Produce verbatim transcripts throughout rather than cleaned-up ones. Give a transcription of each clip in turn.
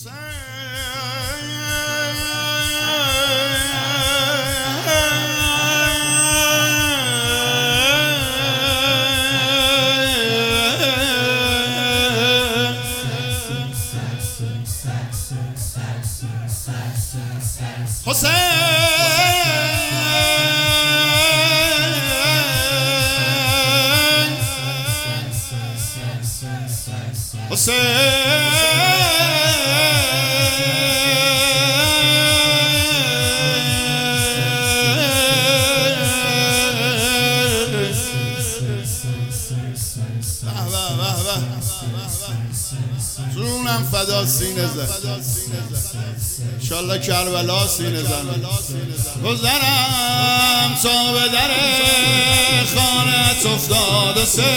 جونم فدا سینه زد انشالله کربلا سینه زن. گذرم تا به در خانت افتاد و سه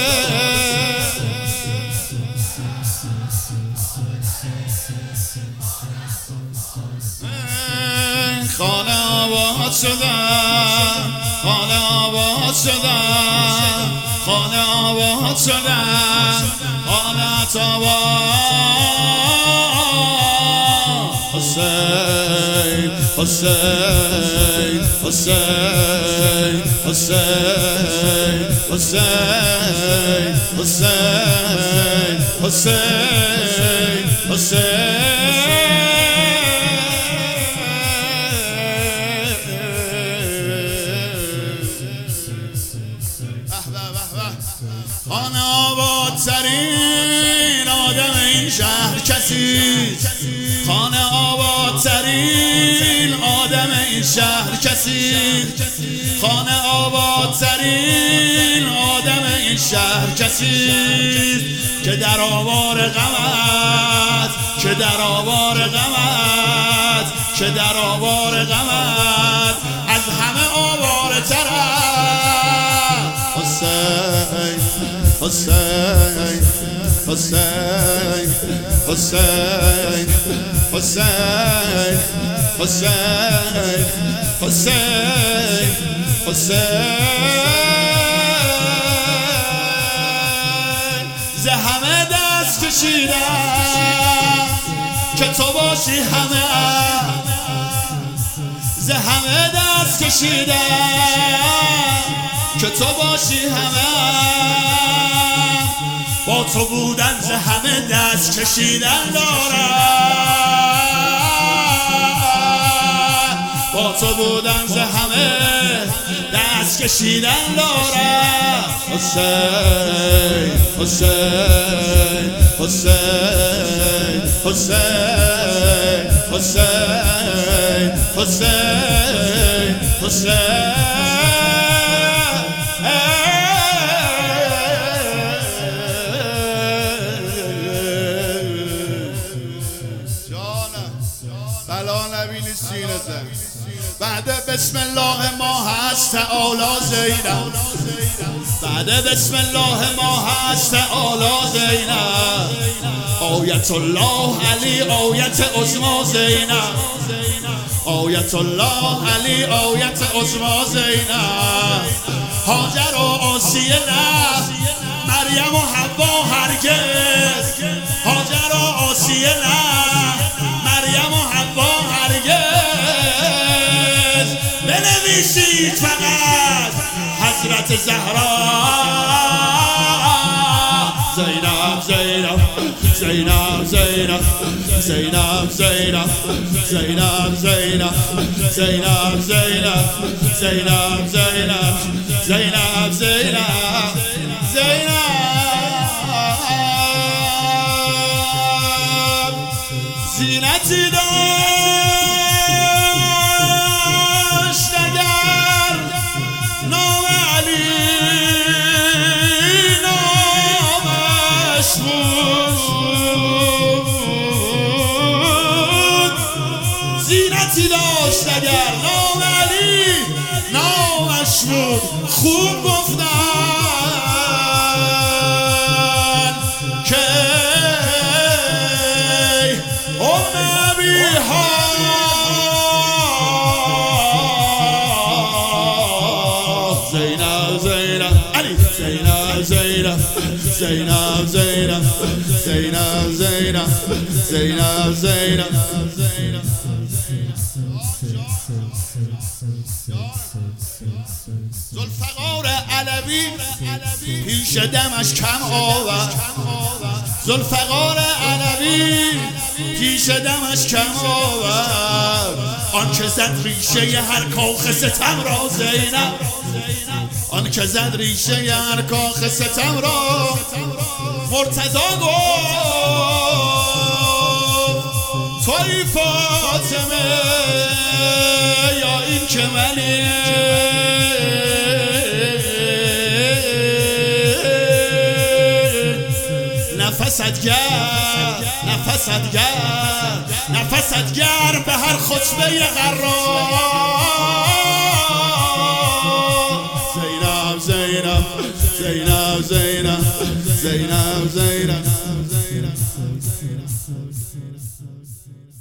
خانه آباد شدم، خانه آباد شدم، خانه آباد شدم، خانه آباد. حسین حسین حسین حسین حسین حسین حسین حسین خانه آبادترین آدم این شهر کسی، خانه آبادترین آدم این شهر کسی، خانه آبادترین آدم این شهر کسی که در آوار غمت، که در آوار غمت، که در آوار غمت از همه آواره ترم. حسین حسین حسین حسین حسین حسین حسین حسین ز همه دست کشیدم که تو باشی همه، ز همه دست کشیدم که تو باشی همه، با تو بودن ز همه دست کشیدن دارم، با تو بودن ز همه دست کشیدن دارم. حسین حسین حسین حسین حسین حسین حسین بلا نبینی سینه زن. بعد بسم الله ما هست تعالی زینب، بعد بسم الله ما هست تعالی زینب، آیت الله علی آیت عظما زینب، آیت الله علی آیت عظما زینب، هاجر و آسیه نه، مریم و حوا هرگز، هاجر و آسیه نه، مریم و حوا هرگز. بنویسید فقط حضرت زهرا، زینب زینب زینب زینب زینب زینب زینب زینب زینب زینب زینب زینب زینب زینب زینب زینتی داشت اگر نام علی نامش بود، زینتی داشت اگر نام علی نامش بود. خوب گفتن که ام ابیها زینب زینب علی زینب زینب زینب زینب زینب زینب زینب زینب ذوالفقار علوی پیش دمش کم آورد ذوالفقار علوی پیش دمش کم آورد آن که زد ریشه هر کاخ ستم را زینب آن که زد ریشه هر کاخ ستم را مرتضی گفت توی فاطمه یا این که منی نفست گر نفست گر نفست گر به هر خطبه قرار زینب زینب زینب زینب زینب زینب